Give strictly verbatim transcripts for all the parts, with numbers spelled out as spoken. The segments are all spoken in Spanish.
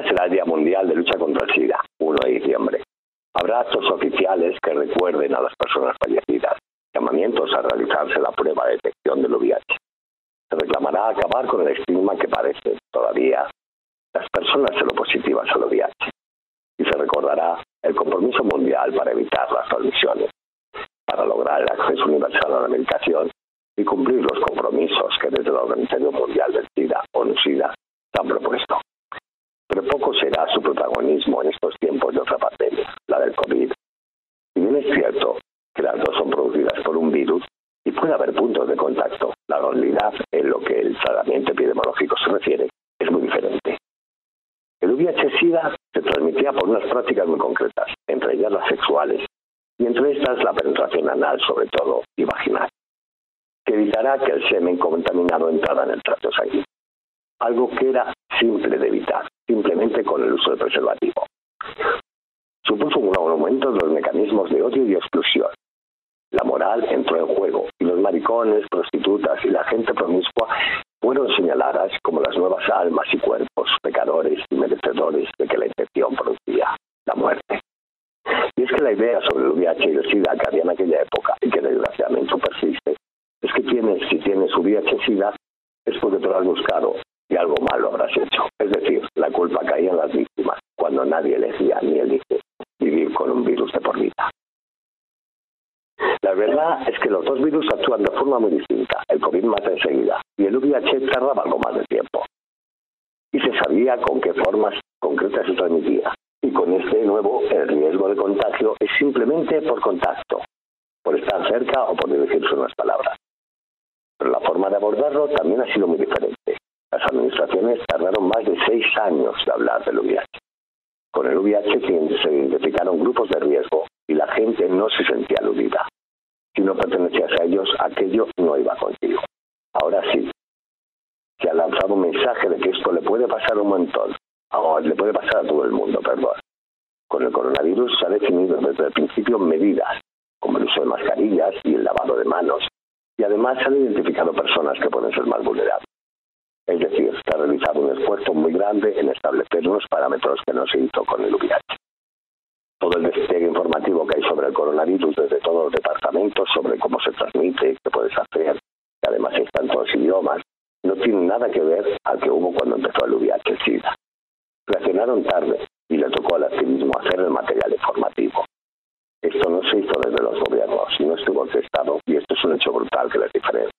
Mañana será el Día Mundial de Lucha contra el SIDA, uno de diciembre. Habrá actos oficiales que recuerden a las personas fallecidas, llamamientos a realizarse la prueba de detección del V I H. Se reclamará acabar con el estigma que padecen todavía las personas seropositivas al V I H. Y se recordará el compromiso mundial para evitar las transmisiones, para lograr el acceso universal a la medicación y cumplir los compromisos que desde la Organización Mundial del SIDA, ONU-SIDA, se han propuesto. Pero poco será su protagonismo en estos tiempos de otra pandemia, la del COVID. Si bien es cierto que las dos son producidas por un virus y puede haber puntos de contacto, la realidad en lo que el tratamiento epidemiológico se refiere es muy diferente. El V I H-SIDA se transmitía por unas prácticas muy concretas, entre ellas las sexuales, y entre estas la penetración anal sobre todo y vaginal, que evitará que el semen contaminado entrara en el tracto sanguíneo. Algo que era simple de evitar, simplemente con el uso del preservativo. Supuso un aumento de los mecanismos de odio y exclusión. La moral entró en juego y los maricones, prostitutas y la gente promiscua fueron señaladas como las nuevas almas y cuerpos, pecadores y merecedores de que la infección producía la muerte. Y es que la idea sobre el V I H y el SIDA que había en aquella época y que desgraciadamente persiste, es que tienes, si tienes V I H-SIDA es porque te lo has buscado y algo malo habrás hecho. Es decir, la culpa caía en las víctimas, cuando nadie elegía ni elige vivir con un virus de por vida. La verdad es que los dos virus actúan de forma muy distinta. El COVID mata enseguida y el V I H tardaba algo más de tiempo. Y se sabía con qué formas concretas se transmitía. Y con este nuevo, el riesgo de contagio es simplemente por contacto, por estar cerca o por dirigirse unas palabras. Pero la forma de abordarlo también ha sido muy diferente. Las administraciones tardaron más de seis años de hablar del V I H. Con el V I H se identificaron grupos de riesgo y la gente no se sentía aludida. Si no pertenecías a ellos, aquello no iba contigo. Ahora sí, se ha lanzado un mensaje de que esto le puede pasar a un montón, o le puede pasar a todo el mundo, perdón. Con el coronavirus se ha definido desde el principio medidas, como el uso de mascarillas y el lavado de manos, y además se han identificado personas que pueden ser más vulnerables. Es decir, se ha realizado un esfuerzo muy grande en establecer unos parámetros que no se hizo con el V I H. Todo el despliegue informativo que hay sobre el coronavirus desde todos los departamentos, sobre cómo se transmite, qué puedes hacer, que además está en todos los idiomas, no tiene nada que ver al que hubo cuando empezó el V I H-SIDA. Reaccionaron tarde y le tocó al activismo hacer el material informativo. Esto no se hizo desde los gobiernos, no estuvo orquestado y esto es un hecho brutal que les diferencia.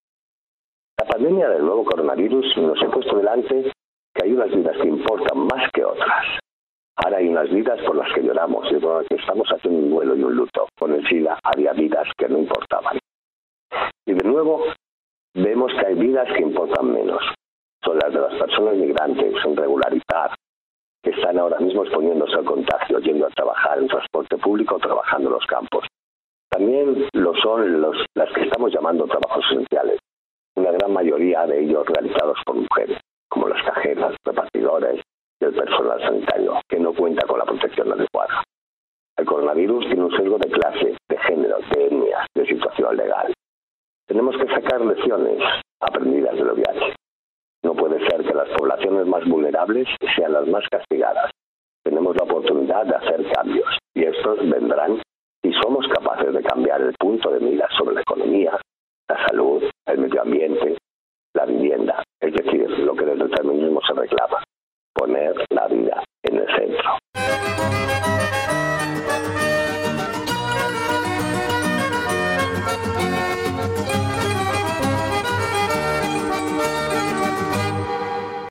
La pandemia del nuevo coronavirus nos ha puesto delante que hay unas vidas que importan más que otras. Ahora hay unas vidas por las que lloramos y por las que estamos haciendo un duelo y un luto. Con el SIDA había vidas que no importaban. Y de nuevo vemos que hay vidas que importan menos. Son las de las personas migrantes sin regularizar, que están ahora mismo exponiéndose al contagio, yendo a trabajar en transporte público, trabajando en los campos. También lo son los, las que estamos llamando trabajos esenciales. Una gran mayoría de ellos realizados por mujeres, como las cajeras, repartidores y el personal sanitario, que no cuenta con la protección adecuada. El coronavirus tiene un sesgo de clase, de género, de etnia, de situación legal. Tenemos que sacar lecciones aprendidas del V I H. No puede ser que las poblaciones más vulnerables sean las más castigadas. Tenemos la oportunidad de hacer cambios y estos vendrán si somos capaces de cambiar el punto de mira sobre la economía, la salud, el medio ambiente, la vivienda, es decir, lo que desde el feminismo se reclama, poner la vida en el centro.